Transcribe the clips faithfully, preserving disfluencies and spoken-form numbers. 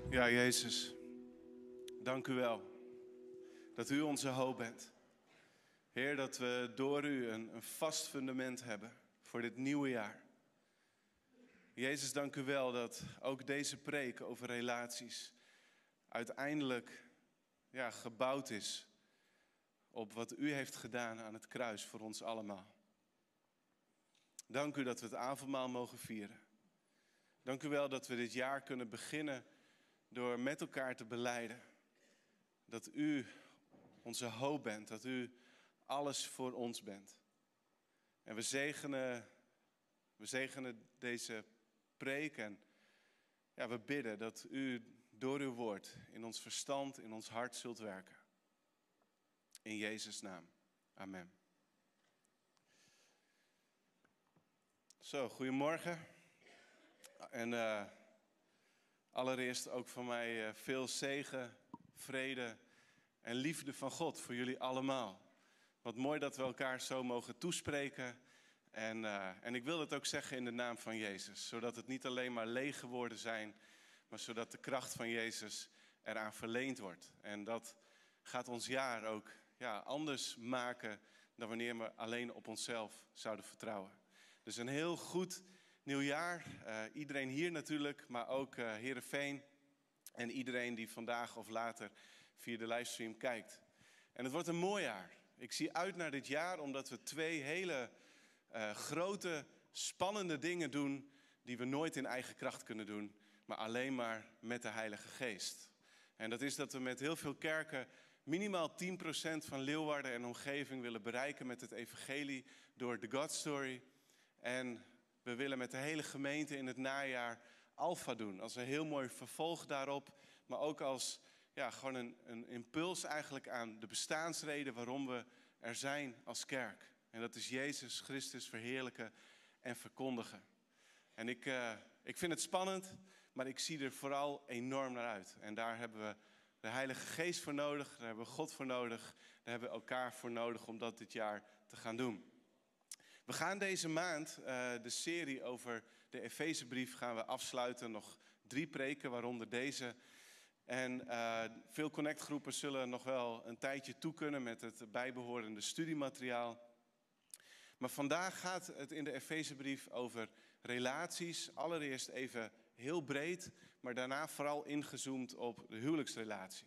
Ja, Jezus, dank u wel dat u onze hoop bent. Heer, dat we door u een, een vast fundament hebben voor dit nieuwe jaar. Jezus, dank u wel dat ook deze preek over relaties uiteindelijk ja, gebouwd is op wat u heeft gedaan aan het kruis voor ons allemaal. Dank u dat we het avondmaal mogen vieren. Dank u wel dat we dit jaar kunnen beginnen door met elkaar te belijden dat u onze hoop bent, dat u alles voor ons bent. En we zegenen, we zegenen deze preek en ja, we bidden dat u door uw woord in ons verstand, in ons hart zult werken. In Jezus' naam. Amen. Zo, goedemorgen. En uh, allereerst ook van mij uh, veel zegen, vrede en liefde van God voor jullie allemaal. Wat mooi dat we elkaar zo mogen toespreken. En, uh, en ik wil het ook zeggen in de naam van Jezus. Zodat het niet alleen maar lege woorden zijn, maar zodat de kracht van Jezus eraan verleend wordt. En dat gaat ons jaar ook ja, anders maken dan wanneer we alleen op onszelf zouden vertrouwen. Dus een heel goed nieuwjaar. Uh, iedereen hier natuurlijk, maar ook uh, Heerenveen. En iedereen die vandaag of later via de livestream kijkt. En het wordt een mooi jaar. Ik zie uit naar dit jaar omdat we twee hele uh, grote, spannende dingen doen die we nooit in eigen kracht kunnen doen, maar alleen maar met de Heilige Geest. En dat is dat we met heel veel kerken minimaal tien procent van Leeuwarden en omgeving willen bereiken met het evangelie door de God Story. En we willen met de hele gemeente in het najaar Alpha doen. Als een heel mooi vervolg daarop, maar ook als ja, gewoon een, een impuls eigenlijk aan de bestaansreden waarom we er zijn als kerk. En dat is Jezus Christus verheerlijken en verkondigen. En ik, uh, ik vind het spannend, maar ik zie er vooral enorm naar uit. En daar hebben we de Heilige Geest voor nodig, daar hebben we God voor nodig, daar hebben we elkaar voor nodig om dat dit jaar te gaan doen. We gaan deze maand uh, de serie over de Efezebrief gaan we afsluiten. Nog drie preken, waaronder deze. En uh, veel connectgroepen zullen nog wel een tijdje toe kunnen met het bijbehorende studiemateriaal. Maar vandaag gaat het in de Efezebrief over relaties. Allereerst even heel breed, maar daarna vooral ingezoomd op de huwelijksrelatie.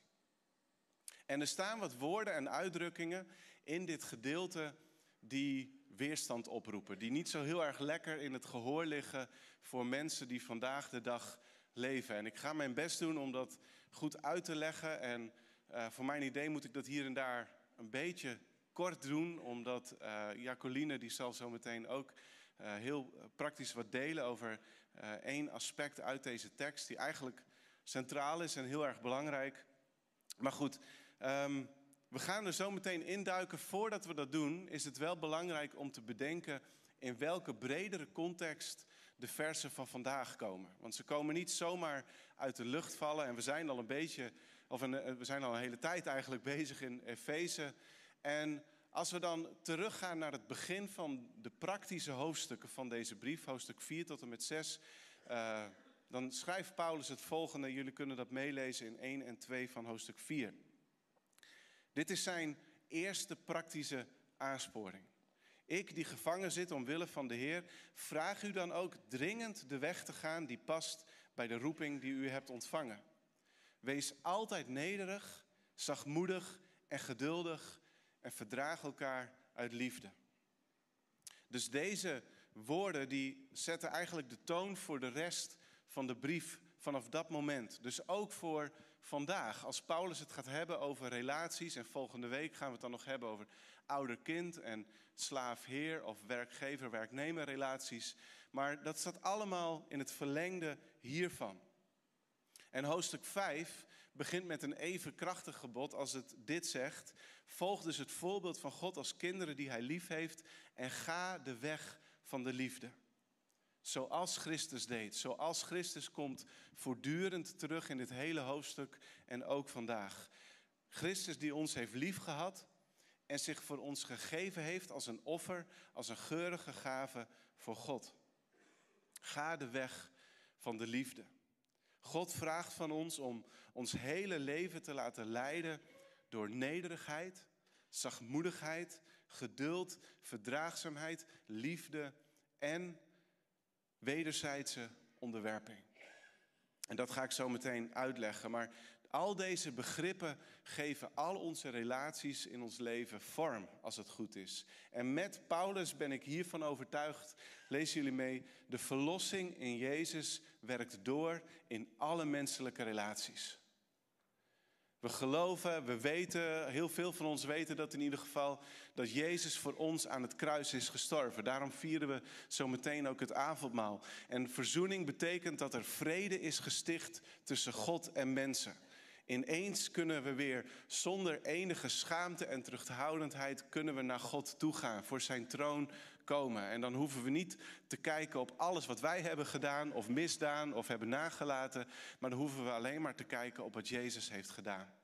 En er staan wat woorden en uitdrukkingen in dit gedeelte die weerstand oproepen. Die niet zo heel erg lekker in het gehoor liggen voor mensen die vandaag de dag leven. En ik ga mijn best doen om dat goed uit te leggen. En uh, voor mijn idee moet ik dat hier en daar een beetje kort doen. Omdat uh, Jacqueline die zal zo meteen ook uh, heel praktisch wat delen over uh, één aspect uit deze tekst. Die eigenlijk centraal is en heel erg belangrijk. Maar goed, um, we gaan er zo meteen induiken. Voordat we dat doen is het wel belangrijk om te bedenken in welke bredere context de versen van vandaag komen. Want ze komen niet zomaar uit de lucht vallen. En we zijn al een beetje, of een, we zijn al een hele tijd eigenlijk bezig in Efeze. En als we dan teruggaan naar het begin van de praktische hoofdstukken van deze brief, hoofdstuk vier tot en met zes, uh, dan schrijft Paulus het volgende. Jullie kunnen dat meelezen in één en twee van hoofdstuk vier. Dit is zijn eerste praktische aansporing. Ik, die gevangen zit omwille van de Heer, vraag u dan ook dringend de weg te gaan die past bij de roeping die u hebt ontvangen. Wees altijd nederig, zachtmoedig en geduldig en verdraag elkaar uit liefde. Dus deze woorden die zetten eigenlijk de toon voor de rest van de brief vanaf dat moment. Dus ook voor vandaag, als Paulus het gaat hebben over relaties, en volgende week gaan we het dan nog hebben over ouder-kind en slaaf-heer of werkgever-werknemer relaties. Maar dat staat allemaal in het verlengde hiervan. En hoofdstuk vijf begint met een even krachtig gebod als het dit zegt. Volg dus het voorbeeld van God als kinderen die hij lief heeft en ga de weg van de liefde. Zoals Christus deed. Zoals Christus komt voortdurend terug in dit hele hoofdstuk en ook vandaag. Christus die ons heeft liefgehad en zich voor ons gegeven heeft als een offer, als een geurige gave voor God. Ga de weg van de liefde. God vraagt van ons om ons hele leven te laten leiden door nederigheid, zachtmoedigheid, geduld, verdraagzaamheid, liefde en wederzijdse onderwerping. En dat ga ik zo meteen uitleggen. Maar al deze begrippen geven al onze relaties in ons leven vorm, als het goed is. En met Paulus ben ik hiervan overtuigd, lezen jullie mee, de verlossing in Jezus werkt door in alle menselijke relaties. We geloven, we weten, heel veel van ons weten dat in ieder geval, dat Jezus voor ons aan het kruis is gestorven. Daarom vieren we zo meteen ook het avondmaal. En verzoening betekent dat er vrede is gesticht tussen God en mensen. Ineens kunnen we weer zonder enige schaamte en terughoudendheid kunnen we naar God toe gaan, voor zijn troon komen. En dan hoeven we niet te kijken op alles wat wij hebben gedaan of misdaan of hebben nagelaten, maar dan hoeven we alleen maar te kijken op wat Jezus heeft gedaan.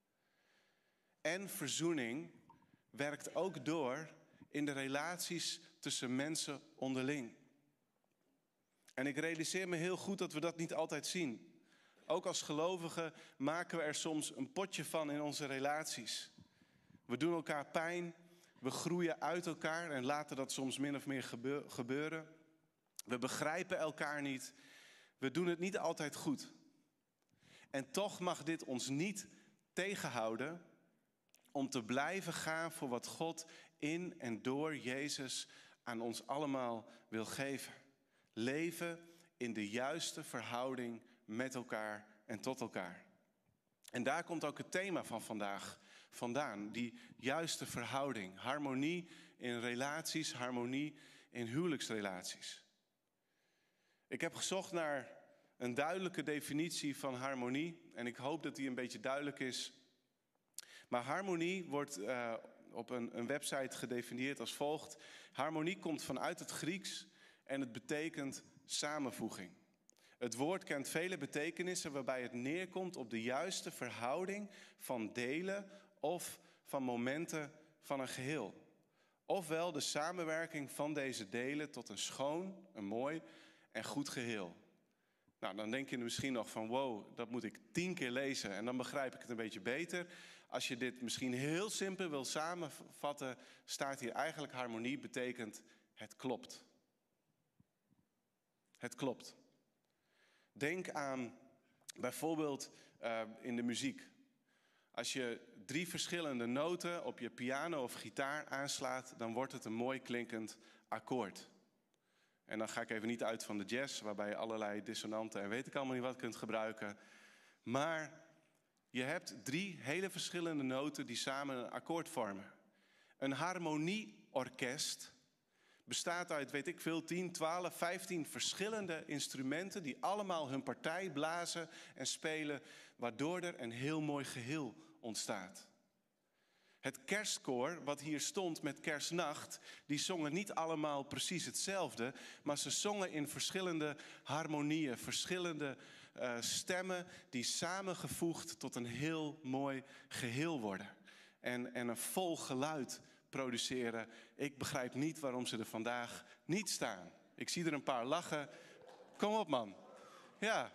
En verzoening werkt ook door in de relaties tussen mensen onderling. En ik realiseer me heel goed dat we dat niet altijd zien. Ook als gelovigen maken we er soms een potje van in onze relaties. We doen elkaar pijn, we groeien uit elkaar en laten dat soms min of meer gebeuren. We begrijpen elkaar niet, we doen het niet altijd goed. En toch mag dit ons niet tegenhouden om te blijven gaan voor wat God in en door Jezus aan ons allemaal wil geven. Leven in de juiste verhouding met elkaar en tot elkaar. En daar komt ook het thema van vandaag vandaan. Die juiste verhouding. Harmonie in relaties, harmonie in huwelijksrelaties. Ik heb gezocht naar een duidelijke definitie van harmonie. En ik hoop dat die een beetje duidelijk is. Maar harmonie wordt uh, op een, een website gedefinieerd als volgt. Harmonie komt vanuit het Grieks en het betekent samenvoeging. Het woord kent vele betekenissen waarbij het neerkomt op de juiste verhouding van delen of van momenten van een geheel. Ofwel de samenwerking van deze delen tot een schoon, een mooi en goed geheel. Nou, dan denk je misschien nog van wow, dat moet ik tien keer lezen en dan begrijp ik het een beetje beter. Als je dit misschien heel simpel wil samenvatten, staat hier eigenlijk harmonie betekent het klopt. Het klopt. Denk aan bijvoorbeeld uh, in de muziek. Als je drie verschillende noten op je piano of gitaar aanslaat, dan wordt het een mooi klinkend akkoord. En dan ga ik even niet uit van de jazz, waarbij je allerlei dissonanten en weet ik allemaal niet wat kunt gebruiken. Maar je hebt drie hele verschillende noten die samen een akkoord vormen. Een harmonieorkest bestaat uit, weet ik veel, tien, twaalf, vijftien verschillende instrumenten die allemaal hun partij blazen en spelen, waardoor er een heel mooi geheel ontstaat. Het kerstkoor, wat hier stond met kerstnacht, die zongen niet allemaal precies hetzelfde, maar ze zongen in verschillende harmonieën, verschillende uh, stemmen die samengevoegd tot een heel mooi geheel worden. En, en een vol geluid produceren. Ik begrijp niet waarom ze er vandaag niet staan. Ik zie er een paar lachen. Kom op man. Ja.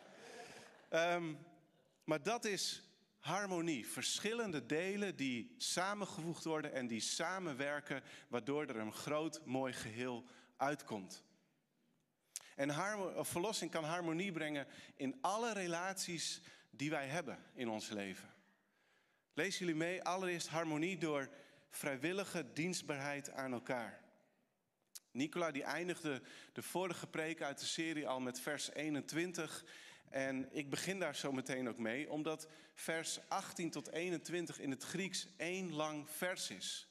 Um, maar dat is harmonie. Verschillende delen die samengevoegd worden en die samenwerken, waardoor er een groot mooi geheel uitkomt. En harmo- verlossing kan harmonie brengen in alle relaties die wij hebben in ons leven. Lees jullie mee, allereerst harmonie door vrijwillige dienstbaarheid aan elkaar. Nicola die eindigde de vorige preek uit de serie al met vers eenentwintig. En ik begin daar zo meteen ook mee, omdat vers achttien tot eenentwintig in het Grieks één lang vers is.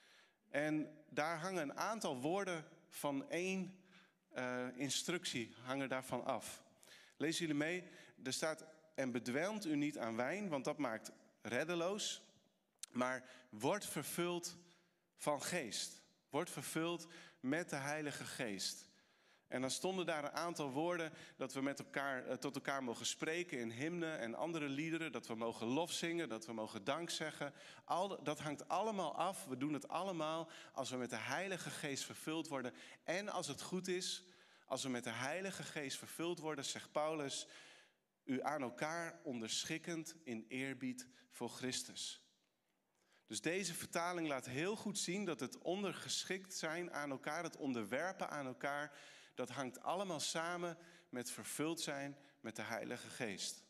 En daar hangen een aantal woorden van één uh, instructie hangen daarvan af. Lezen jullie mee? Er staat, en bedwelmt u niet aan wijn, want dat maakt reddeloos. Maar wordt vervuld van geest. Wordt vervuld met de Heilige Geest. En dan stonden daar een aantal woorden dat we met elkaar, tot elkaar mogen spreken in hymnen en andere liederen. Dat we mogen lofzingen, dat we mogen dank zeggen. Al, dat hangt allemaal af. We doen het allemaal als we met de Heilige Geest vervuld worden. En als het goed is, als we met de Heilige Geest vervuld worden, zegt Paulus, u aan elkaar onderschikkend in eerbied voor Christus. Dus deze vertaling laat heel goed zien dat het ondergeschikt zijn aan elkaar, het onderwerpen aan elkaar, dat hangt allemaal samen met vervuld zijn met de Heilige Geest.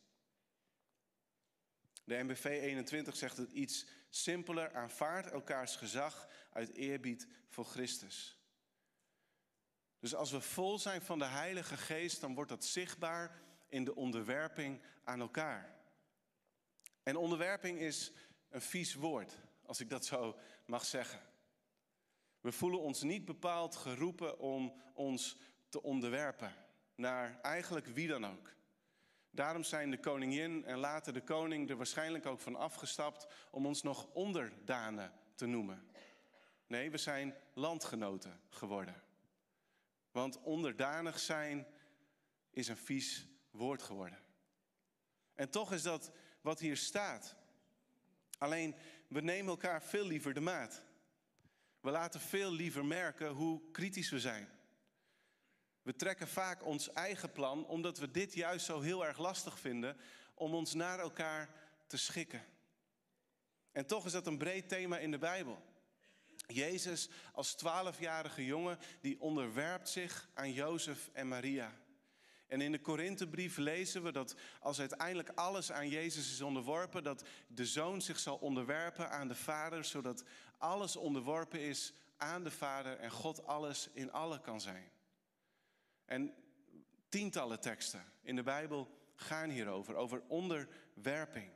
De N B V eenentwintig zegt het iets simpeler: aanvaard elkaars gezag uit eerbied voor Christus. Dus als we vol zijn van de Heilige Geest, dan wordt dat zichtbaar in de onderwerping aan elkaar. En onderwerping is een vies woord, als ik dat zo mag zeggen. We voelen ons niet bepaald geroepen om ons te onderwerpen naar eigenlijk wie dan ook. Daarom zijn de koningin en later de koning er waarschijnlijk ook van afgestapt om ons nog onderdanen te noemen. Nee, we zijn landgenoten geworden. Want onderdanig zijn is een vies woord geworden. En toch is dat wat hier staat. Alleen, we nemen elkaar veel liever de maat. We laten veel liever merken hoe kritisch we zijn. We trekken vaak ons eigen plan, omdat we dit juist zo heel erg lastig vinden, om ons naar elkaar te schikken. En toch is dat een breed thema in de Bijbel. Jezus als twaalfjarige jongen, die onderwerpt zich aan Jozef en Maria. En in de Korinthebrief lezen we dat als uiteindelijk alles aan Jezus is onderworpen, dat de Zoon zich zal onderwerpen aan de Vader, zodat alles onderworpen is aan de Vader en God alles in alle kan zijn. En tientallen teksten in de Bijbel gaan hierover, over onderwerping.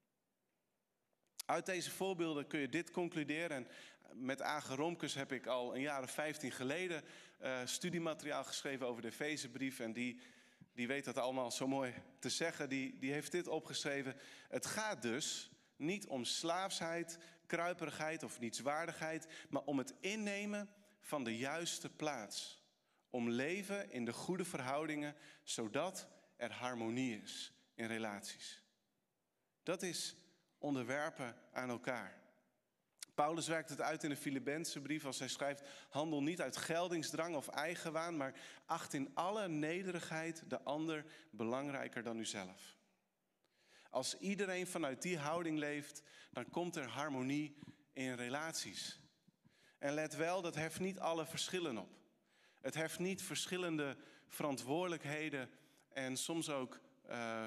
Uit deze voorbeelden kun je dit concluderen. En met Age Romkes heb ik al een jaar of vijftien geleden uh, studiemateriaal geschreven over de Efezebrief. En die, die weet dat allemaal zo mooi te zeggen. Die, die heeft dit opgeschreven. Het gaat dus niet om slaafsheid, kruiperigheid of nietswaardigheid, maar om het innemen van de juiste plaats. Om leven in de goede verhoudingen, zodat er harmonie is in relaties. Dat is onderwerpen aan elkaar. Paulus werkt het uit in de Filippense brief als hij schrijft: handel niet uit geldingsdrang of eigenwaan, maar acht in alle nederigheid de ander belangrijker dan uzelf. Als iedereen vanuit die houding leeft, dan komt er harmonie in relaties. En let wel, dat heft niet alle verschillen op. Het heft niet verschillende verantwoordelijkheden en soms ook, uh,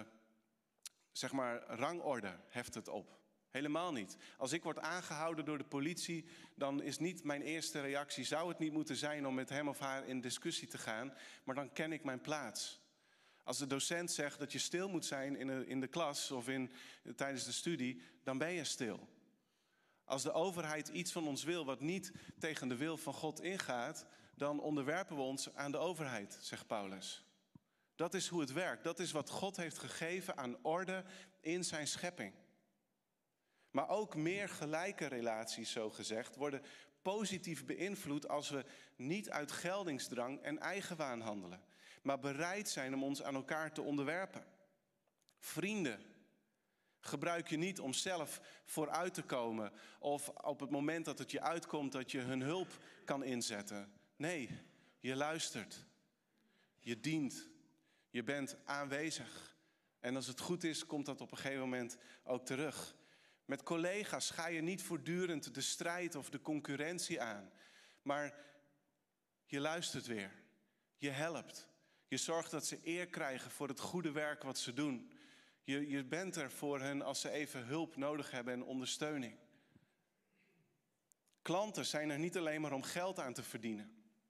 zeg maar, rangorde heft het op. Helemaal niet. Als ik word aangehouden door de politie, dan is niet mijn eerste reactie, zou het niet moeten zijn om met hem of haar in discussie te gaan, maar dan ken ik mijn plaats. Als de docent zegt dat je stil moet zijn in de, in de klas of in, tijdens de studie, dan ben je stil. Als de overheid iets van ons wil wat niet tegen de wil van God ingaat, dan onderwerpen we ons aan de overheid, zegt Paulus. Dat is hoe het werkt. Dat is wat God heeft gegeven aan orde in zijn schepping. Maar ook meer gelijke relaties, zo gezegd, worden positief beïnvloed als we niet uit geldingsdrang en eigenwaan handelen, maar bereid zijn om ons aan elkaar te onderwerpen. Vrienden gebruik je niet om zelf vooruit te komen of op het moment dat het je uitkomt dat je hun hulp kan inzetten. Nee, je luistert, je dient, je bent aanwezig. En als het goed is, komt dat op een gegeven moment ook terug. Met collega's ga je niet voortdurend de strijd of de concurrentie aan. Maar je luistert weer. Je helpt. Je zorgt dat ze eer krijgen voor het goede werk wat ze doen. Je, je bent er voor hen als ze even hulp nodig hebben en ondersteuning. Klanten zijn er niet alleen maar om geld aan te verdienen.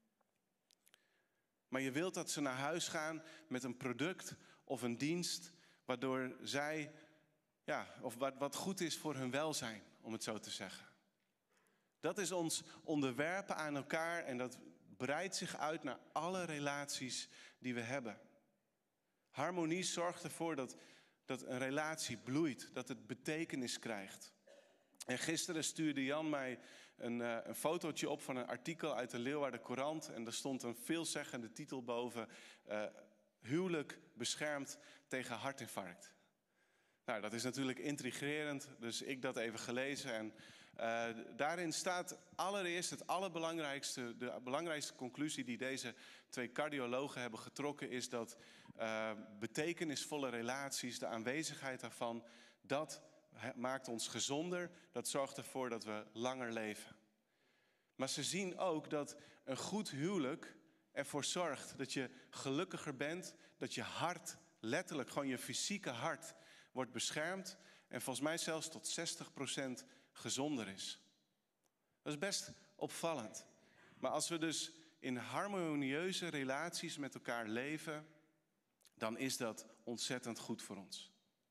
Maar je wilt dat ze naar huis gaan met een product of een dienst, waardoor zij, ja, of wat, wat goed is voor hun welzijn, om het zo te zeggen. Dat is ons onderwerpen aan elkaar en dat breidt zich uit naar alle relaties die we hebben. Harmonie zorgt ervoor dat, dat een relatie bloeit, dat het betekenis krijgt. En gisteren stuurde Jan mij een, uh, een fotootje op van een artikel uit de Leeuwarden Courant. En daar stond een veelzeggende titel boven: uh, huwelijk beschermd tegen hartinfarct. Nou, dat is natuurlijk intrigerend, dus ik dat even gelezen. En Uh, daarin staat allereerst het allerbelangrijkste, de belangrijkste conclusie die deze twee cardiologen hebben getrokken, is dat uh, betekenisvolle relaties, de aanwezigheid daarvan, dat maakt ons gezonder, dat zorgt ervoor dat we langer leven. Maar ze zien ook dat een goed huwelijk ervoor zorgt dat je gelukkiger bent, dat je hart, letterlijk gewoon je fysieke hart, wordt beschermd en volgens mij zelfs tot zestig procent gezonder is. Dat is best opvallend. Maar als we dus in harmonieuze relaties met elkaar leven, dan is dat ontzettend goed voor ons.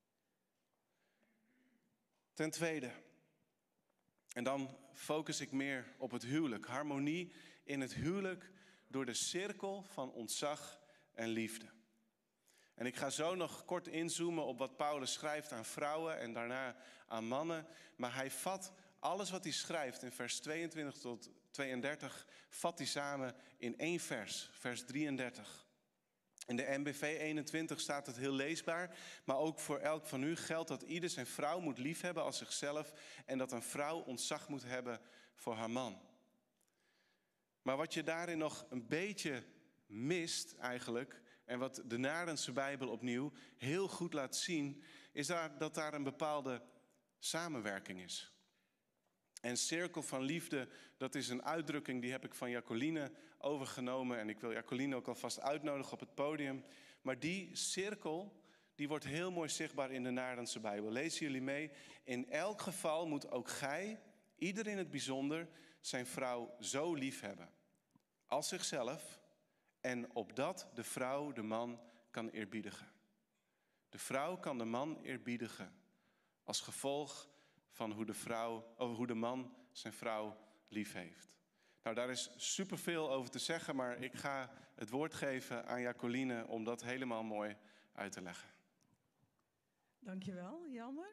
Ten tweede, en dan focus ik meer op het huwelijk. Harmonie in het huwelijk door de cirkel van ontzag en liefde. En ik ga zo nog kort inzoomen op wat Paulus schrijft aan vrouwen en daarna aan mannen. Maar hij vat alles wat hij schrijft in vers tweeëntwintig tot tweeëndertig, vat hij samen in één vers, vers drieëndertig. In de N B V eenentwintig staat het heel leesbaar, maar ook voor elk van u geldt dat ieder zijn vrouw moet liefhebben als zichzelf en dat een vrouw ontzag moet hebben voor haar man. Maar wat je daarin nog een beetje mist eigenlijk, en wat de Naardense Bijbel opnieuw heel goed laat zien, is daar, dat daar een bepaalde samenwerking is. En cirkel van liefde, dat is een uitdrukking die heb ik van Jacqueline overgenomen. En ik wil Jacqueline ook alvast uitnodigen op het podium. Maar die cirkel, die wordt heel mooi zichtbaar in de Naardense Bijbel. Lezen jullie mee? In elk geval moet ook gij, ieder in het bijzonder, zijn vrouw zo lief hebben als zichzelf. En opdat de vrouw de man kan eerbiedigen. De vrouw kan de man eerbiedigen als gevolg van hoe de, vrouw, of hoe de man zijn vrouw lief heeft. Nou, daar is superveel over te zeggen, maar ik ga het woord geven aan Jacqueline om dat helemaal mooi uit te leggen. Dankjewel, Jelmer.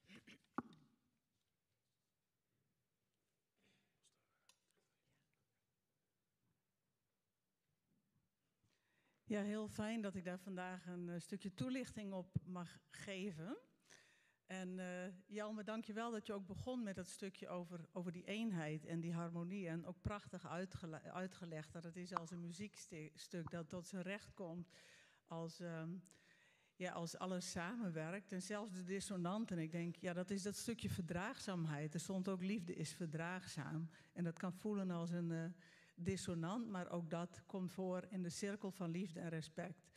Ja, heel fijn dat ik daar vandaag een uh, stukje toelichting op mag geven. En uh, Jelmer, dank je wel dat je ook begon met dat stukje over, over die eenheid en die harmonie. En ook prachtig uitgele- uitgelegd dat het is als een muziekstuk dat tot zijn recht komt als, um, ja, als alles samenwerkt. En zelfs de dissonanten. Ik denk, ja, dat is dat stukje verdraagzaamheid. Er stond ook liefde is verdraagzaam. En dat kan voelen als een uh, dissonant, maar ook dat komt voor in de cirkel van liefde en respect.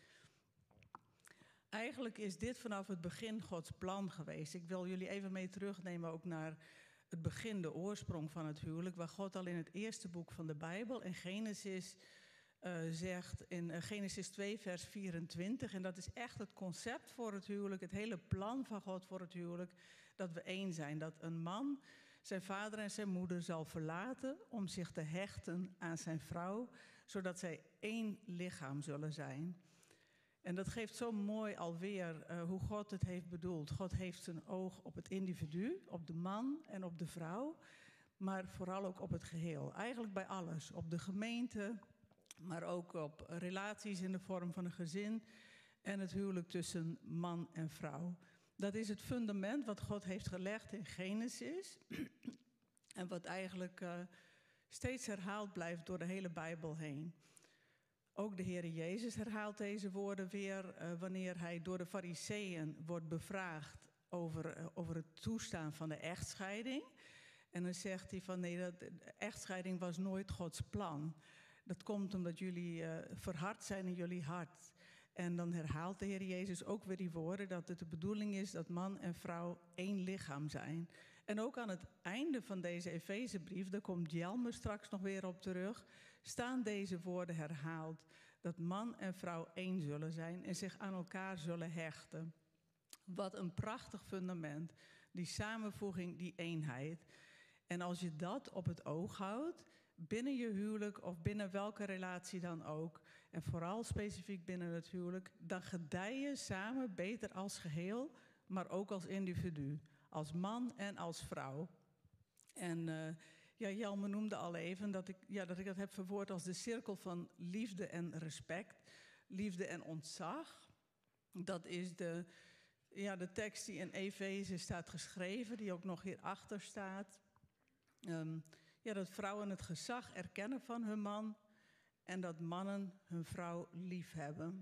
Eigenlijk is dit vanaf het begin Gods plan geweest. Ik wil jullie even mee terugnemen ook naar het begin, de oorsprong van het huwelijk, waar God al in het eerste boek van de Bijbel, in Genesis, uh, zegt, in uh, Genesis twee vers vierentwintig, en dat is echt het concept voor het huwelijk, het hele plan van God voor het huwelijk, dat we één zijn. Dat een man zijn vader en zijn moeder zal verlaten om zich te hechten aan zijn vrouw, zodat zij één lichaam zullen zijn. En dat geeft zo mooi alweer uh, hoe God het heeft bedoeld. God heeft zijn oog op het individu, op de man en op de vrouw, maar vooral ook op het geheel. Eigenlijk bij alles. Op de gemeente, maar ook op relaties in de vorm van een gezin en het huwelijk tussen man en vrouw. Dat is het fundament wat God heeft gelegd in Genesis en wat eigenlijk uh, steeds herhaald blijft door de hele Bijbel heen. Ook de Heere Jezus herhaalt deze woorden weer uh, wanneer hij door de Farizeeën wordt bevraagd over, uh, over het toestaan van de echtscheiding. En dan zegt hij van nee, dat, de echtscheiding was nooit Gods plan. Dat komt omdat jullie uh, verhard zijn in jullie hart. En dan herhaalt de Heer Jezus ook weer die woorden dat het de bedoeling is dat man en vrouw één lichaam zijn. En ook aan het einde van deze Efezebrief, daar komt Jelmer straks nog weer op terug, staan deze woorden herhaald. Dat man en vrouw één zullen zijn en zich aan elkaar zullen hechten. Wat een prachtig fundament, die samenvoeging, die eenheid. En als je dat op het oog houdt, binnen je huwelijk of binnen welke relatie dan ook, en vooral specifiek binnen het huwelijk, dan gedij je samen beter als geheel, maar ook als individu, als man en als vrouw. En uh, ja, Jelmer noemde al even dat ik, ja, dat ik dat heb verwoord als de cirkel van liefde en respect, liefde en ontzag. Dat is de, ja, de tekst die in Efeze staat geschreven, die ook nog hierachter staat. Um, ja, dat vrouwen het gezag erkennen van hun man en dat mannen hun vrouw lief hebben.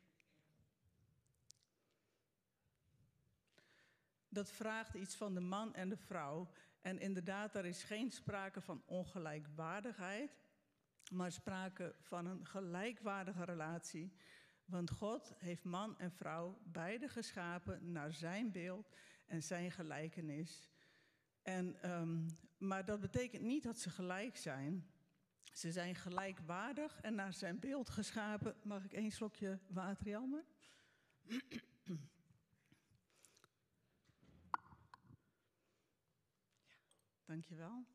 Dat vraagt iets van de man en de vrouw. En inderdaad, er is geen sprake van ongelijkwaardigheid, maar sprake van een gelijkwaardige relatie. Want God heeft man en vrouw beide geschapen naar zijn beeld en zijn gelijkenis. En, um, maar dat betekent niet dat ze gelijk zijn. Ze zijn gelijkwaardig en naar zijn beeld geschapen. Mag ik één slokje water, Jelmer? Ja, dankjewel.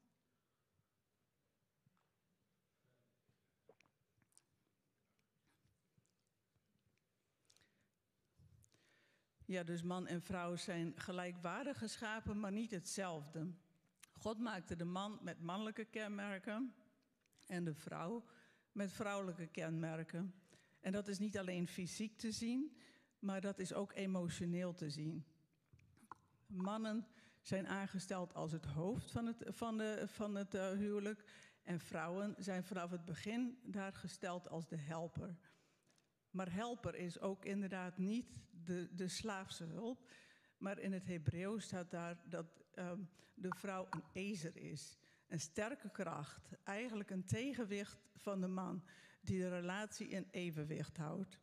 Ja, dus man en vrouw zijn gelijkwaardig geschapen, maar niet hetzelfde. God maakte de man met mannelijke kenmerken en de vrouw met vrouwelijke kenmerken. En dat is niet alleen fysiek te zien, maar dat is ook emotioneel te zien. Mannen zijn aangesteld als het hoofd van het, van de, van het uh, huwelijk en vrouwen zijn vanaf het begin daar gesteld als de helper. Maar helper is ook inderdaad niet de, de slaafse hulp. Maar in het Hebreeuws staat daar dat um, de vrouw een ezer is. Een sterke kracht. Eigenlijk een tegenwicht van de man. Die de relatie in evenwicht houdt.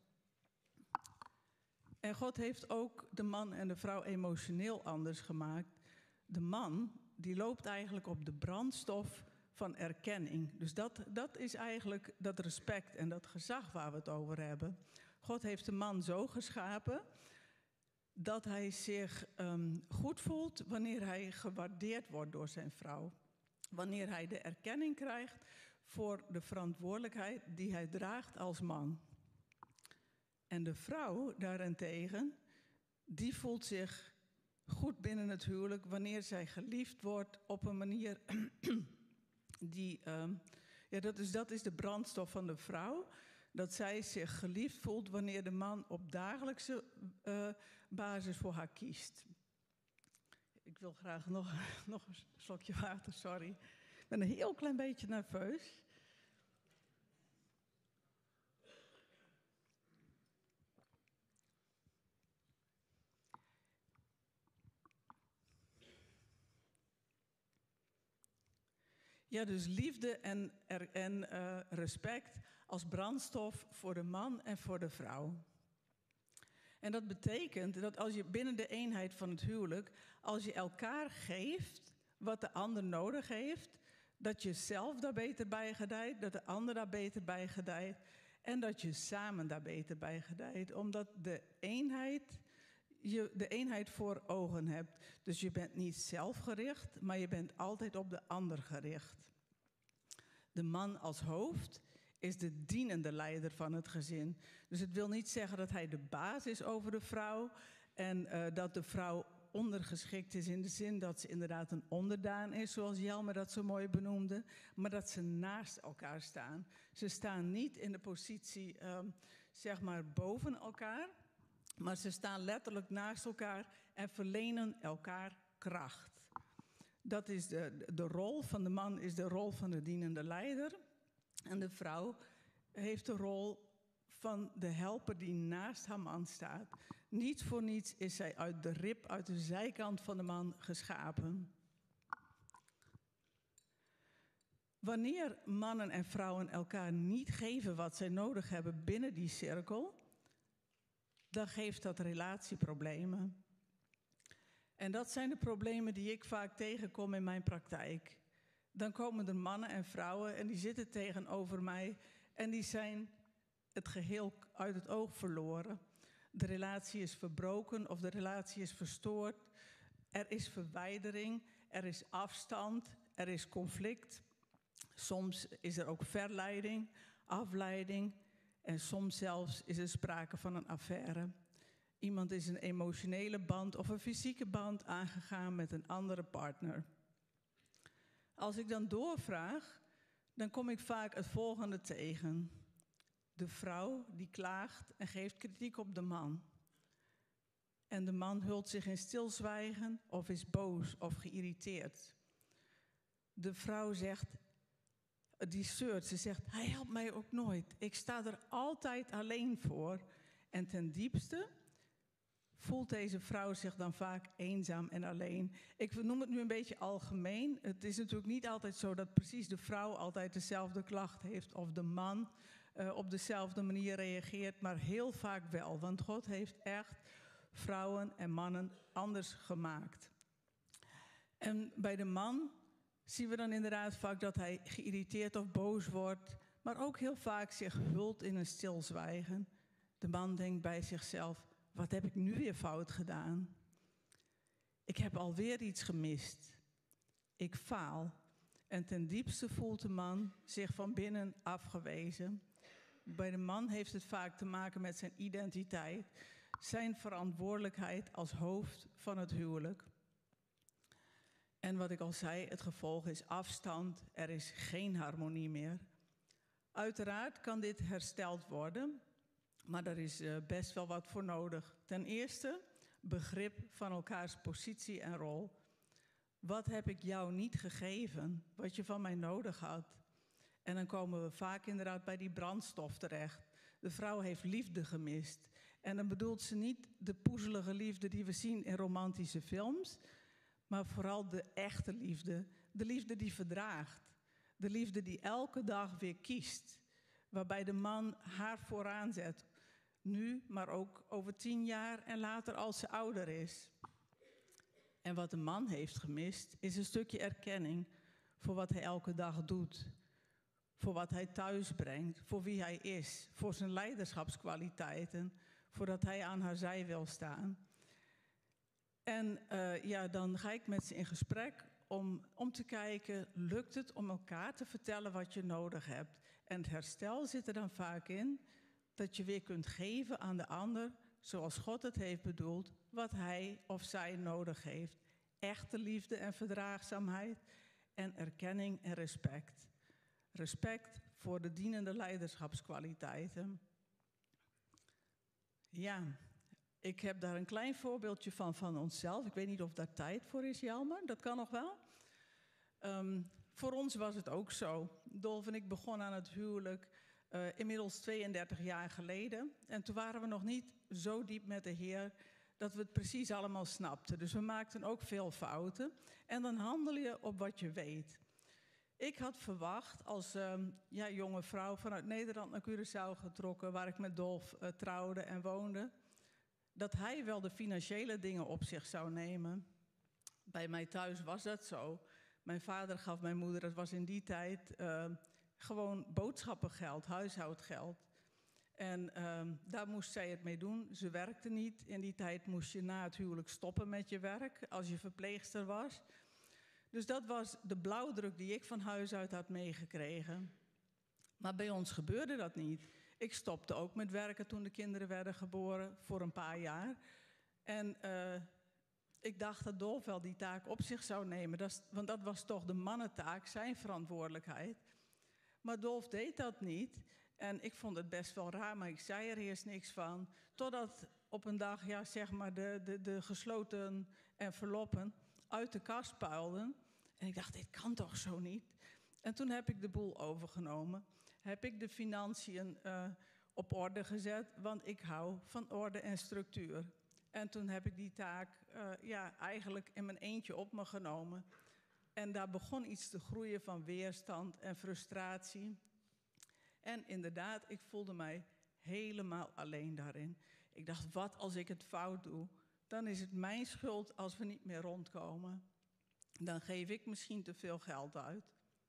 En God heeft ook de man en de vrouw emotioneel anders gemaakt. De man die loopt eigenlijk op de brandstof van erkenning. Dus dat, dat is eigenlijk dat respect en dat gezag waar we het over hebben. God heeft de man zo geschapen dat hij zich um, goed voelt wanneer hij gewaardeerd wordt door zijn vrouw. Wanneer hij de erkenning krijgt voor de verantwoordelijkheid die hij draagt als man. En de vrouw daarentegen, die voelt zich goed binnen het huwelijk wanneer zij geliefd wordt op een manier die, um, ja, dat is, dat is de brandstof van de vrouw. Dat zij zich geliefd voelt wanneer de man op dagelijkse uh, basis voor haar kiest. Ik wil graag nog, nog een slokje water, sorry. Ik ben een heel klein beetje nerveus. Ja, dus liefde en, en uh, respect als brandstof voor de man en voor de vrouw. En dat betekent dat als je binnen de eenheid van het huwelijk, als je elkaar geeft wat de ander nodig heeft, dat je zelf daar beter bij gedijt, dat de ander daar beter bij gedijt en dat je samen daar beter bij gedijt, omdat de eenheid, je de eenheid voor ogen hebt. Dus je bent niet zelfgericht, maar je bent altijd op de ander gericht. De man als hoofd is de dienende leider van het gezin. Dus het wil niet zeggen dat hij de baas is over de vrouw en uh, dat de vrouw ondergeschikt is in de zin dat ze inderdaad een onderdaan is, zoals Jelmer dat zo mooi benoemde, maar dat ze naast elkaar staan. Ze staan niet in de positie, um, zeg maar, boven elkaar, maar ze staan letterlijk naast elkaar en verlenen elkaar kracht. Dat is de, de rol van de man, is de rol van de dienende leider. En de vrouw heeft de rol van de helper die naast haar man staat. Niet voor niets is zij uit de rib, uit de zijkant van de man geschapen. Wanneer mannen en vrouwen elkaar niet geven wat zij nodig hebben binnen die cirkel, dan geeft dat relatieproblemen. En dat zijn de problemen die ik vaak tegenkom in mijn praktijk. Dan komen er mannen en vrouwen en die zitten tegenover mij en die zijn het geheel uit het oog verloren. De relatie is verbroken of de relatie is verstoord. Er is verwijdering, er is afstand, er is conflict. Soms is er ook verleiding, afleiding en soms zelfs is er sprake van een affaire. Iemand is een emotionele band of een fysieke band aangegaan met een andere partner. Als ik dan doorvraag, dan kom ik vaak het volgende tegen. De vrouw die klaagt en geeft kritiek op de man. En de man hult zich in stilzwijgen of is boos of geïrriteerd. De vrouw zegt, die zeurt, ze zegt, hij helpt mij ook nooit. Ik sta er altijd alleen voor. En ten diepste voelt deze vrouw zich dan vaak eenzaam en alleen. Ik noem het nu een beetje algemeen. Het is natuurlijk niet altijd zo dat precies de vrouw altijd dezelfde klacht heeft of de man uh, op dezelfde manier reageert, maar heel vaak wel. Want God heeft echt vrouwen en mannen anders gemaakt. En bij de man zien we dan inderdaad vaak dat hij geïrriteerd of boos wordt, maar ook heel vaak zich hult in een stilzwijgen. De man denkt bij zichzelf, wat heb ik nu weer fout gedaan? Ik heb alweer iets gemist. Ik faal. En ten diepste voelt de man zich van binnen afgewezen. Bij de man heeft het vaak te maken met zijn identiteit, zijn verantwoordelijkheid als hoofd van het huwelijk. En wat ik al zei, het gevolg is afstand, er is geen harmonie meer. Uiteraard kan dit hersteld worden, maar daar is best wel wat voor nodig. Ten eerste, begrip van elkaars positie en rol. Wat heb ik jou niet gegeven, wat je van mij nodig had? En dan komen we vaak inderdaad bij die brandstof terecht. De vrouw heeft liefde gemist. En dan bedoelt ze niet de poezelige liefde die we zien in romantische films, maar vooral de echte liefde. De liefde die verdraagt. De liefde die elke dag weer kiest. Waarbij de man haar vooraan zet. Nu, maar ook over tien jaar en later als ze ouder is. En wat de man heeft gemist, is een stukje erkenning voor wat hij elke dag doet. Voor wat hij thuis brengt, voor wie hij is, voor zijn leiderschapskwaliteiten, voordat hij aan haar zij wil staan. En uh, ja, dan ga ik met ze in gesprek om, om te kijken, lukt het om elkaar te vertellen wat je nodig hebt? En het herstel zit er dan vaak in dat je weer kunt geven aan de ander, zoals God het heeft bedoeld, wat hij of zij nodig heeft. Echte liefde en verdraagzaamheid en erkenning en respect. Respect voor de dienende leiderschapskwaliteiten. Ja, ik heb daar een klein voorbeeldje van van onszelf. Ik weet niet of daar tijd voor is, Jelmer. Dat kan nog wel. Um, voor ons was het ook zo. Dolf en ik begonnen aan het huwelijk uh, inmiddels tweeëndertig jaar geleden. En toen waren we nog niet zo diep met de Heer dat we het precies allemaal snapten. Dus we maakten ook veel fouten. En dan handel je op wat je weet. Ik had verwacht als um, ja, jonge vrouw vanuit Nederland naar Curaçao getrokken, waar ik met Dolf uh, trouwde en woonde, dat hij wel de financiële dingen op zich zou nemen. Bij mij thuis was dat zo. Mijn vader gaf mijn moeder, dat was in die tijd, uh, gewoon boodschappengeld, huishoudgeld. En uh, daar moest zij het mee doen. Ze werkte niet. In die tijd moest je na het huwelijk stoppen met je werk, als je verpleegster was. Dus dat was de blauwdruk die ik van huis uit had meegekregen. Maar bij ons gebeurde dat niet. Ik stopte ook met werken toen de kinderen werden geboren, voor een paar jaar. En uh, ik dacht dat Dolf wel die taak op zich zou nemen. Dat is, want dat was toch de mannentaak, zijn verantwoordelijkheid. Maar Dolf deed dat niet. En ik vond het best wel raar, maar ik zei er eerst niks van. Totdat op een dag, ja, zeg maar, de, de, de gesloten enveloppen uit de kast puilden. En ik dacht, dit kan toch zo niet? En toen heb ik de boel overgenomen. Heb ik de financiën uh, op orde gezet, want ik hou van orde en structuur. En toen heb ik die taak uh, ja, eigenlijk in mijn eentje op me genomen. En daar begon iets te groeien van weerstand en frustratie. En inderdaad, ik voelde mij helemaal alleen daarin. Ik dacht, wat als ik het fout doe? Dan is het mijn schuld als we niet meer rondkomen. Dan geef ik misschien te veel geld uit.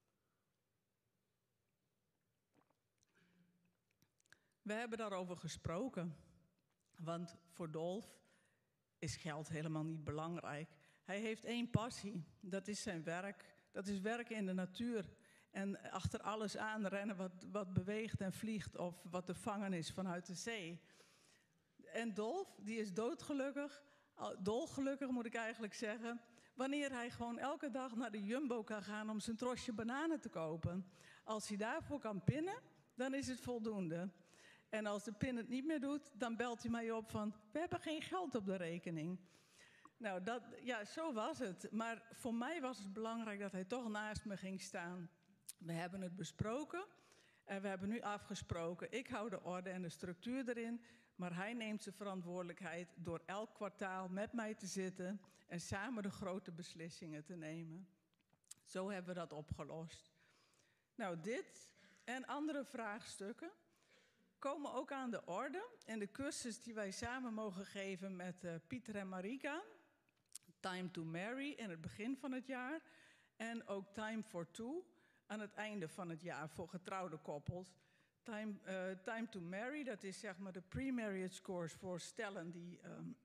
We hebben daarover gesproken. Want voor Dolf is geld helemaal niet belangrijk. Hij heeft één passie, dat is zijn werk. Dat is werken in de natuur. En achter alles aanrennen wat, wat beweegt en vliegt of wat te vangen is vanuit de zee. En Dolf, die is doodgelukkig, dolgelukkig moet ik eigenlijk zeggen, wanneer hij gewoon elke dag naar de Jumbo kan gaan om zijn trosje bananen te kopen. Als hij daarvoor kan pinnen, dan is het voldoende. En als de pin het niet meer doet, dan belt hij mij op van, we hebben geen geld op de rekening. Nou, dat, ja, zo was het. Maar voor mij was het belangrijk dat hij toch naast me ging staan. We hebben het besproken en we hebben nu afgesproken. Ik hou de orde en de structuur erin, maar hij neemt zijn verantwoordelijkheid door elk kwartaal met mij te zitten en samen de grote beslissingen te nemen. Zo hebben we dat opgelost. Nou, dit en andere vraagstukken komen ook aan de orde in de cursus die wij samen mogen geven met uh, Pieter en Marika. Time to Marry in het begin van het jaar. En ook Time for Two aan het einde van het jaar voor getrouwde koppels. Time, uh, time to Marry, dat is zeg maar de pre-marriage course voor stellen die um,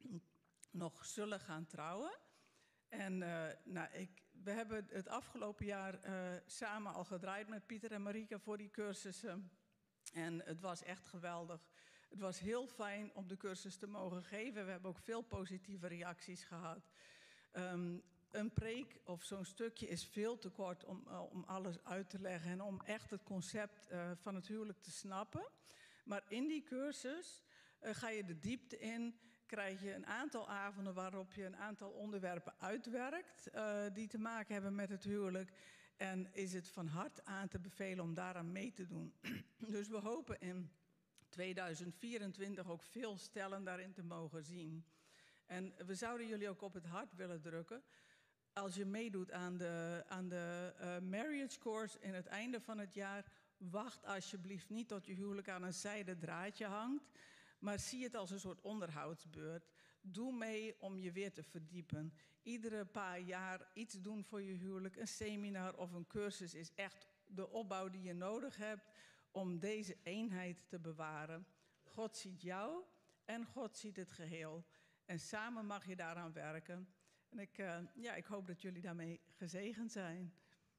nog zullen gaan trouwen. En uh, nou, ik, we hebben het afgelopen jaar uh, samen al gedraaid met Pieter en Marika voor die cursussen. En het was echt geweldig. Het was heel fijn om de cursus te mogen geven. We hebben ook veel positieve reacties gehad. Um, een preek of zo'n stukje is veel te kort om, uh, om alles uit te leggen en om echt het concept uh, van het huwelijk te snappen. Maar in die cursus uh, ga je de diepte in, krijg je een aantal avonden waarop je een aantal onderwerpen uitwerkt uh, die te maken hebben met het huwelijk. En is het van harte aan te bevelen om daaraan mee te doen. Dus we hopen in tweeduizend vierentwintig ook veel stellen daarin te mogen zien. En we zouden jullie ook op het hart willen drukken. Als je meedoet aan de, aan de uh, marriage course in het einde van het jaar, wacht alsjeblieft niet tot je huwelijk aan een zijden draadje hangt. Maar zie het als een soort onderhoudsbeurt. Doe mee om je weer te verdiepen. Iedere paar jaar iets doen voor je huwelijk. Een seminar of een cursus is echt de opbouw die je nodig hebt om deze eenheid te bewaren. God ziet jou en God ziet het geheel. En samen mag je daaraan werken. En ik, uh, ja, ik hoop dat jullie daarmee gezegend zijn.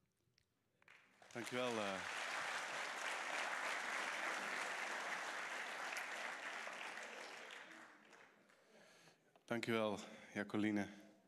Dankjewel. Uh... Dankjewel, Jacqueline.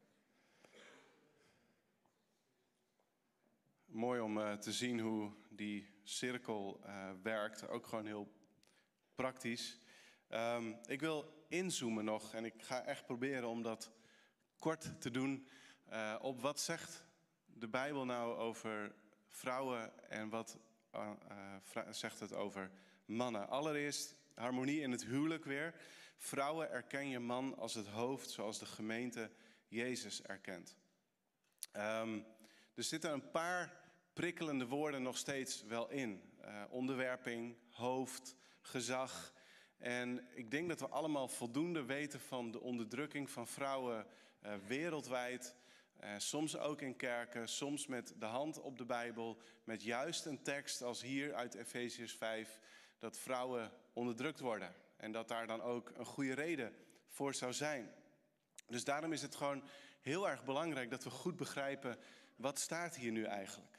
Mooi om uh, te zien hoe die cirkel uh, werkt. Ook gewoon heel praktisch. Um, ik wil inzoomen nog en ik ga echt proberen om dat kort te doen. Uh, op wat zegt de Bijbel nou over vrouwen en wat uh, uh, zegt het over mannen? Allereerst harmonie in het huwelijk weer. Vrouwen, erken je man als het hoofd, zoals de gemeente Jezus erkent. Um, er zitten een paar prikkelende woorden nog steeds wel in. Uh, onderwerping, hoofd, gezag. En ik denk dat we allemaal voldoende weten van de onderdrukking van vrouwen uh, wereldwijd. Uh, soms ook in kerken, soms met de hand op de Bijbel. Met juist een tekst als hier uit Efeziërs vijf, dat vrouwen onderdrukt worden. En dat daar dan ook een goede reden voor zou zijn. Dus daarom is het gewoon heel erg belangrijk dat we goed begrijpen, wat staat hier nu eigenlijk?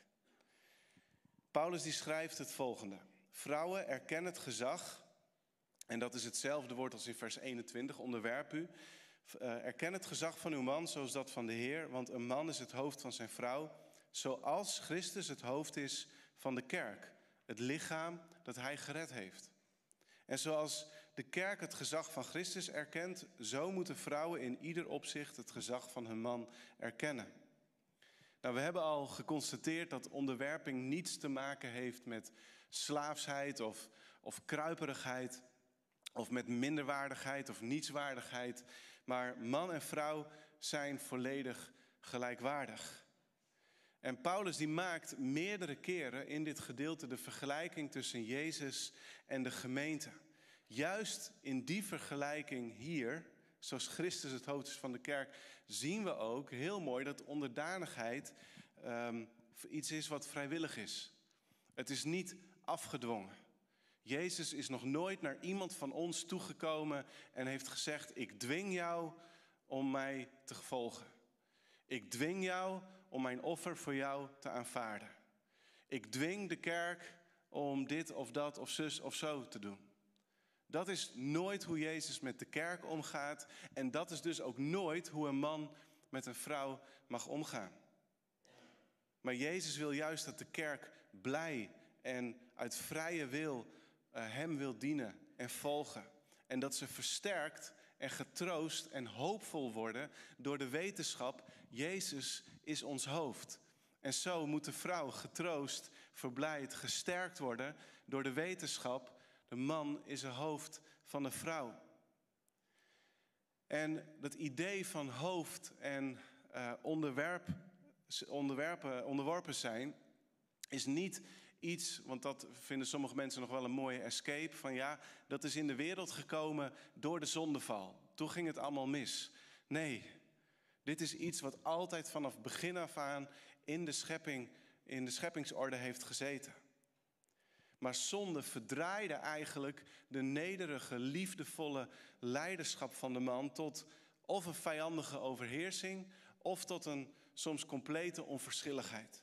Paulus die schrijft het volgende. Vrouwen, erken het gezag. En dat is hetzelfde woord als in vers eenentwintig, onderwerp u. Uh, erken het gezag van uw man zoals dat van de Heer. Want een man is het hoofd van zijn vrouw. Zoals Christus het hoofd is van de kerk. Het lichaam dat hij gered heeft. En zoals de kerk het gezag van Christus erkent, zo moeten vrouwen in ieder opzicht het gezag van hun man erkennen. Nou, we hebben al geconstateerd dat onderwerping niets te maken heeft met slaafsheid of, of kruiperigheid, of met minderwaardigheid of nietswaardigheid. Maar man en vrouw zijn volledig gelijkwaardig. En Paulus die maakt meerdere keren in dit gedeelte de vergelijking tussen Jezus en de gemeente. Juist in die vergelijking hier, zoals Christus het hoofd is van de kerk, zien we ook heel mooi dat onderdanigheid um, iets is wat vrijwillig is. Het is niet afgedwongen. Jezus is nog nooit naar iemand van ons toegekomen en heeft gezegd, ik dwing jou om mij te volgen. Ik dwing jou om mijn offer voor jou te aanvaarden. Ik dwing de kerk om dit of dat of zus of zo te doen. Dat is nooit hoe Jezus met de kerk omgaat. En dat is dus ook nooit hoe een man met een vrouw mag omgaan. Maar Jezus wil juist dat de kerk blij en uit vrije wil uh, hem wil dienen en volgen. En dat ze versterkt en getroost en hoopvol worden door de wetenschap, Jezus is ons hoofd. En zo moet de vrouw getroost, verblijd, gesterkt worden door de wetenschap, de man is het hoofd van de vrouw. En dat idee van hoofd en uh, onderwerp, onderwerpen, onderworpen zijn is niet iets, want dat vinden sommige mensen nog wel een mooie escape, van ja, dat is in de wereld gekomen door de zondeval. Toen ging het allemaal mis. Nee, dit is iets wat altijd vanaf begin af aan in de schepping, in de scheppingsorde heeft gezeten. Maar zonde verdraaide eigenlijk de nederige, liefdevolle leiderschap van de man tot of een vijandige overheersing of tot een soms complete onverschilligheid.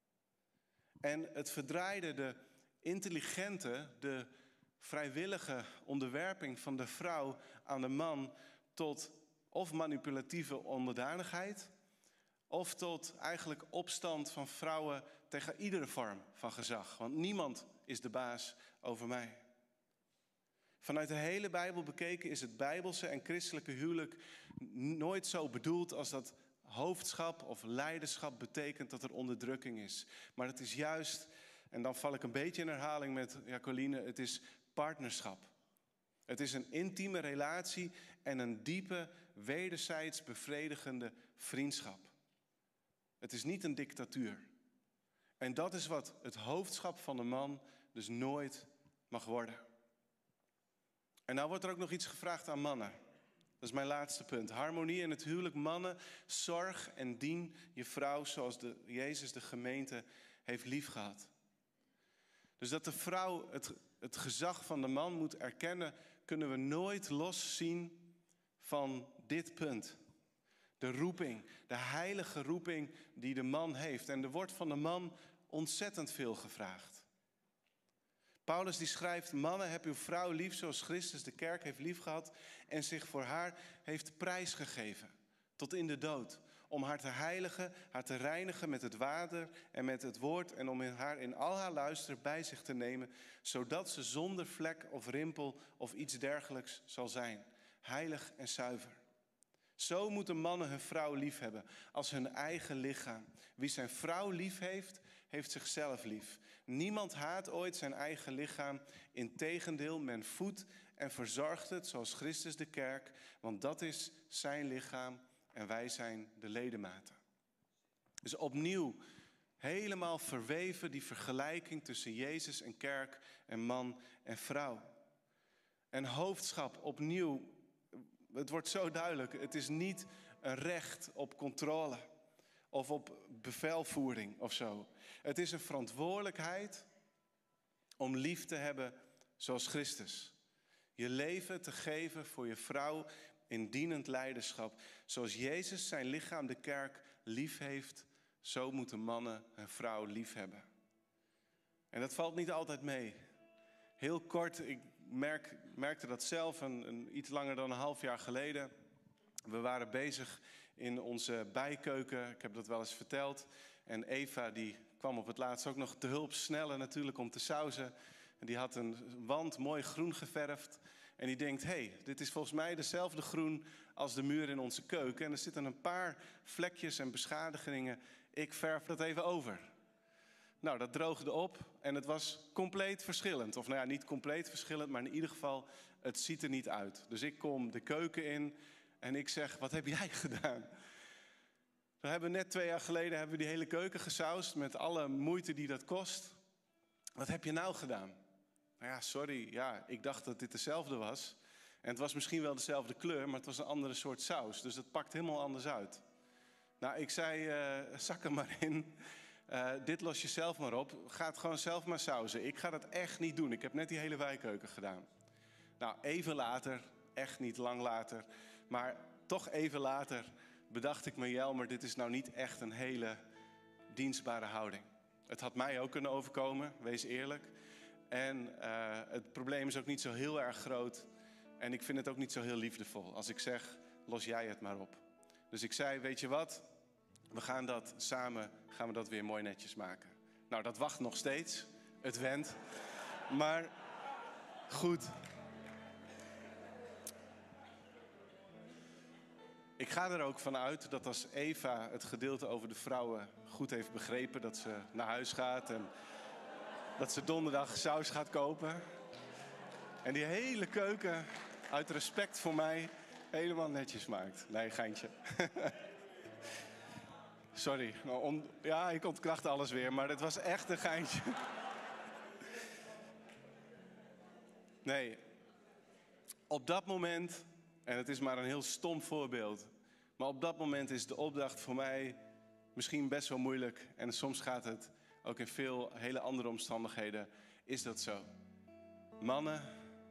En het verdraaide de intelligente, de vrijwillige onderwerping van de vrouw aan de man tot of manipulatieve onderdanigheid, of tot eigenlijk opstand van vrouwen tegen iedere vorm van gezag. Want niemand is de baas over mij. Vanuit de hele Bijbel bekeken is het bijbelse en christelijke huwelijk nooit zo bedoeld als dat hoofdschap of leiderschap betekent dat er onderdrukking is. Maar het is juist, en dan val ik een beetje in herhaling met Jacqueline, het is partnerschap. Het is een intieme relatie en een diepe, wederzijds bevredigende vriendschap. Het is niet een dictatuur. En dat is wat het hoofdschap van de man dus nooit mag worden. En nou wordt er ook nog iets gevraagd aan mannen. Dat is mijn laatste punt. Harmonie in het huwelijk. Mannen, zorg en dien je vrouw zoals de, Jezus de gemeente heeft liefgehad. Dus dat de vrouw het, het gezag van de man moet erkennen, kunnen we nooit loszien van dit punt. De roeping, de heilige roeping die de man heeft. En er wordt van de man ontzettend veel gevraagd. Paulus die schrijft, mannen, heb uw vrouw lief zoals Christus de kerk heeft liefgehad en zich voor haar heeft prijsgegeven, tot in de dood. Om haar te heiligen, haar te reinigen met het water en met het woord en om haar in al haar luister bij zich te nemen, zodat ze zonder vlek of rimpel of iets dergelijks zal zijn. Heilig en zuiver. Zo moeten mannen hun vrouw lief hebben als hun eigen lichaam. Wie zijn vrouw lief heeft, heeft zichzelf lief. Niemand haat ooit zijn eigen lichaam. Integendeel, men voedt en verzorgt het zoals Christus de kerk. Want dat is zijn lichaam en wij zijn de ledematen. Dus opnieuw helemaal verweven die vergelijking tussen Jezus en kerk en man en vrouw. En hoofdschap opnieuw. Het wordt zo duidelijk, het is niet een recht op controle of op bevelvoering of zo. Het is een verantwoordelijkheid om lief te hebben zoals Christus. Je leven te geven voor je vrouw in dienend leiderschap. Zoals Jezus zijn lichaam, de kerk, lief heeft, zo moeten mannen hun vrouw lief hebben. En dat valt niet altijd mee. Heel kort, ik merk, merkte dat zelf een, een, iets langer dan een half jaar geleden. We waren bezig in onze bijkeuken, ik heb dat wel eens verteld. En Eva die kwam op het laatst ook nog te hulp, sneller natuurlijk om te sauzen. En die had een wand mooi groen geverfd. En die denkt, hé, hey, dit is volgens mij dezelfde groen als de muur in onze keuken. En er zitten een paar vlekjes en beschadigingen. Ik verf dat even over. Nou, dat droogde op en het was compleet verschillend. Of nou ja, niet compleet verschillend, maar in ieder geval, het ziet er niet uit. Dus ik kom de keuken in en ik zeg, wat heb jij gedaan? We hebben net twee jaar geleden hebben we die hele keuken gesausd met alle moeite die dat kost. Wat heb je nou gedaan? Nou ja, sorry, ja, ik dacht dat dit dezelfde was. En het was misschien wel dezelfde kleur, maar het was een andere soort saus. Dus dat pakt helemaal anders uit. Nou, ik zei, uh, zak er maar in. Uh, dit los je zelf maar op. Ga het gewoon zelf maar sausen. Ik ga dat echt niet doen. Ik heb net die hele wijkeuken gedaan. Nou, even later, echt niet lang later, maar toch even later bedacht ik me, Jelmer, dit is nou niet echt een hele dienstbare houding. Het had mij ook kunnen overkomen, wees eerlijk. En uh, het probleem is ook niet zo heel erg groot. En ik vind het ook niet zo heel liefdevol. Als ik zeg, los jij het maar op. Dus ik zei, weet je wat? We gaan dat samen, gaan we dat weer mooi netjes maken. Nou, dat wacht nog steeds. Het went. Maar goed. Ik ga er ook van uit dat als Eva het gedeelte over de vrouwen goed heeft begrepen, dat ze naar huis gaat en dat ze donderdag saus gaat kopen. En die hele keuken uit respect voor mij helemaal netjes maakt. Nee, geintje. Sorry. On, ja, ik ontkracht alles weer, maar het was echt een geintje. Nee. Op dat moment, en het is maar een heel stom voorbeeld, maar op dat moment is de opdracht voor mij misschien best wel moeilijk. En soms gaat het ook in veel hele andere omstandigheden, is dat zo. Mannen,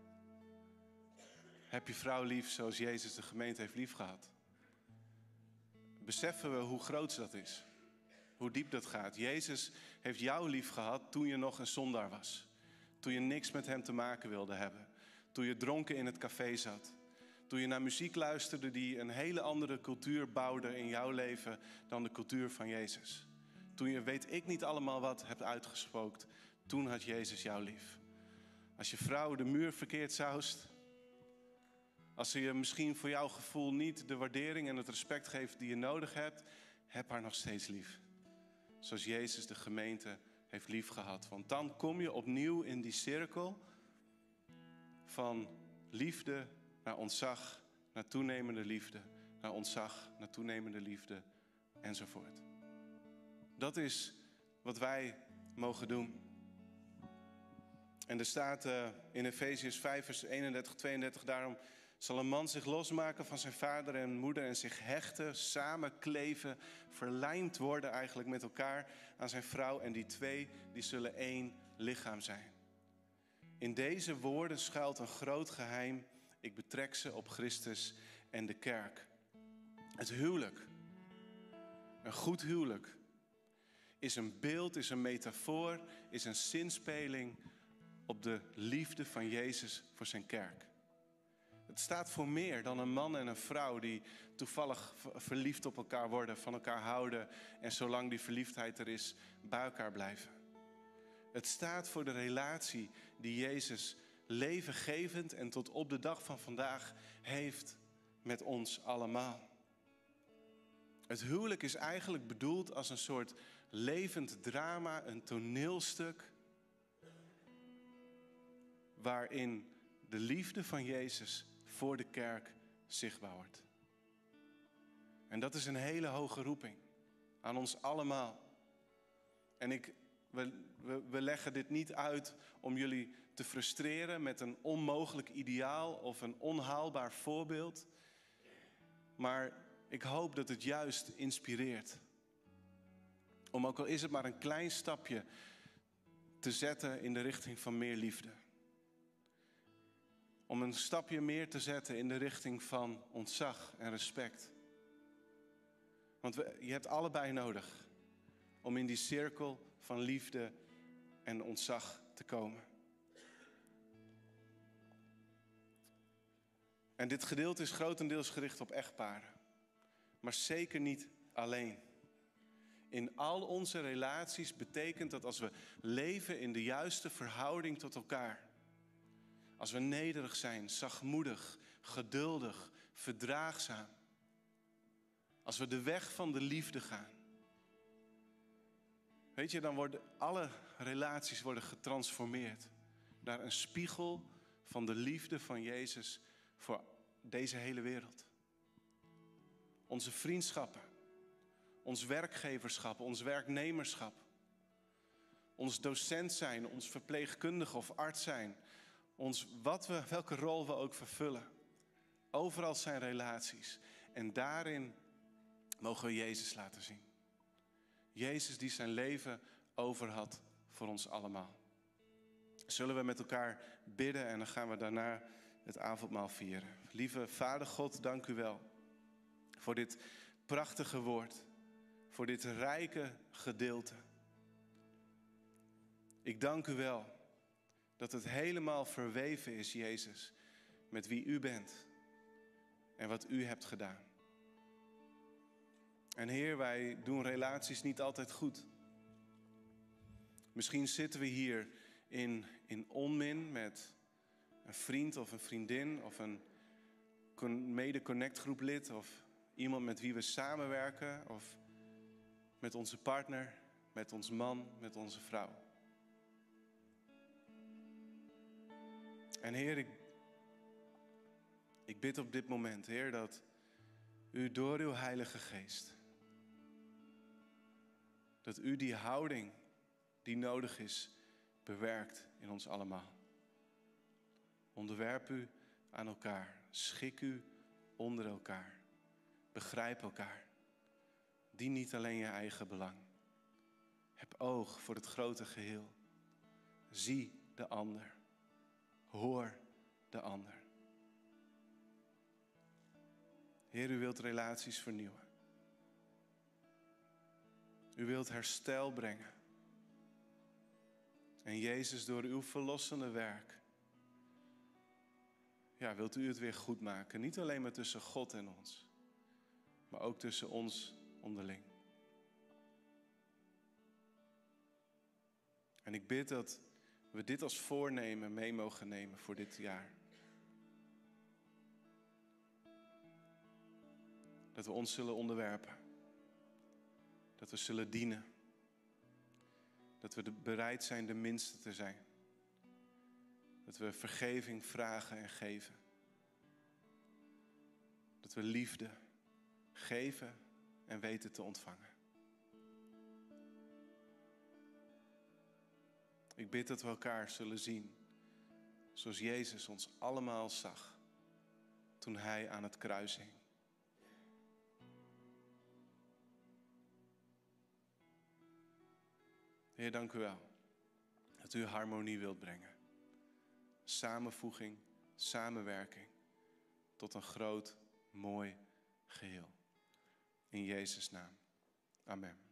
heb je vrouw lief zoals Jezus de gemeente heeft liefgehad. Beseffen we hoe groot dat is? Hoe diep dat gaat? Jezus heeft jou lief gehad toen je nog een zondaar was. Toen je niks met hem te maken wilde hebben. Toen je dronken in het café zat. Toen je naar muziek luisterde die een hele andere cultuur bouwde in jouw leven dan de cultuur van Jezus. Toen je weet ik niet allemaal wat hebt uitgespookt. Toen had Jezus jou lief. Als je vrouw de muur verkeerd saust. Als ze je misschien voor jouw gevoel niet de waardering en het respect geeft die je nodig hebt. Heb haar nog steeds lief. Zoals Jezus de gemeente heeft lief gehad. Want dan kom je opnieuw in die cirkel van liefde naar ontzag, naar toenemende liefde, naar ontzag, naar toenemende liefde, enzovoort. Dat is wat wij mogen doen. En er staat uh, in Efeziërs vijf, vers eenendertig, tweeëndertig, daarom zal een man zich losmaken van zijn vader en moeder en zich hechten, samenkleven, verlijmd worden eigenlijk met elkaar aan zijn vrouw. En die twee, die zullen één lichaam zijn. In deze woorden schuilt een groot geheim. Ik betrek ze op Christus en de kerk. Het huwelijk, een goed huwelijk, is een beeld, is een metafoor, is een zinspeling op de liefde van Jezus voor zijn kerk. Het staat voor meer dan een man en een vrouw die toevallig verliefd op elkaar worden, van elkaar houden en zolang die verliefdheid er is, bij elkaar blijven. Het staat voor de relatie die Jezus levengevend en tot op de dag van vandaag heeft met ons allemaal. Het huwelijk is eigenlijk bedoeld als een soort levend drama, een toneelstuk, waarin de liefde van Jezus voor de kerk zichtbaar wordt. En dat is een hele hoge roeping aan ons allemaal. En ik, we, we, we leggen dit niet uit om jullie te frustreren met een onmogelijk ideaal of een onhaalbaar voorbeeld. Maar ik hoop dat het juist inspireert. Om ook al is het maar een klein stapje te zetten in de richting van meer liefde. Om een stapje meer te zetten in de richting van ontzag en respect. Want we, je hebt allebei nodig om in die cirkel van liefde en ontzag te komen. En dit gedeelte is grotendeels gericht op echtparen. Maar zeker niet alleen. In al onze relaties betekent dat als we leven in de juiste verhouding tot elkaar. Als we nederig zijn, zachtmoedig, geduldig, verdraagzaam. Als we de weg van de liefde gaan. Weet je, dan worden alle relaties worden getransformeerd. Naar een spiegel van de liefde van Jezus voor deze hele wereld. Onze vriendschappen. Ons werkgeverschap, ons werknemerschap. Ons docent zijn, ons verpleegkundige of arts zijn. Ons, wat we, welke rol we ook vervullen. Overal zijn relaties. En daarin mogen we Jezus laten zien. Jezus die zijn leven over had voor ons allemaal. Zullen we met elkaar bidden en dan gaan we daarna het avondmaal vieren. Lieve Vader God, dank u wel voor dit prachtige woord. Voor dit rijke gedeelte. Ik dank u wel dat het helemaal verweven is, Jezus, met wie u bent en wat u hebt gedaan. En Heer, wij doen relaties niet altijd goed. Misschien zitten we hier in, in onmin met een vriend of een vriendin of een mede-connect-groeplid of iemand met wie we samenwerken of met onze partner, met ons man, met onze vrouw. En Heer, ik, ik bid op dit moment, Heer, dat u door uw Heilige Geest, dat u die houding die nodig is, bewerkt in ons allemaal. Onderwerp u aan elkaar, schik u onder elkaar, begrijp elkaar. Dien niet alleen je eigen belang. Heb oog voor het grote geheel. Zie de ander. Hoor de ander. Heer, u wilt relaties vernieuwen. U wilt herstel brengen. En Jezus, door uw verlossende werk, ja, wilt u het weer goed maken. Niet alleen maar tussen God en ons, maar ook tussen ons onderling. En ik bid dat we dit als voornemen mee mogen nemen voor dit jaar. Dat we ons zullen onderwerpen. Dat we zullen dienen. Dat we bereid zijn de minste te zijn. Dat we vergeving vragen en geven. Dat we liefde geven en weten te ontvangen. Ik bid dat we elkaar zullen zien zoals Jezus ons allemaal zag toen hij aan het kruis hing. Heer, dank u wel dat u harmonie wilt brengen. Samenvoeging, samenwerking tot een groot, mooi geheel. In Jezus' naam. Amen.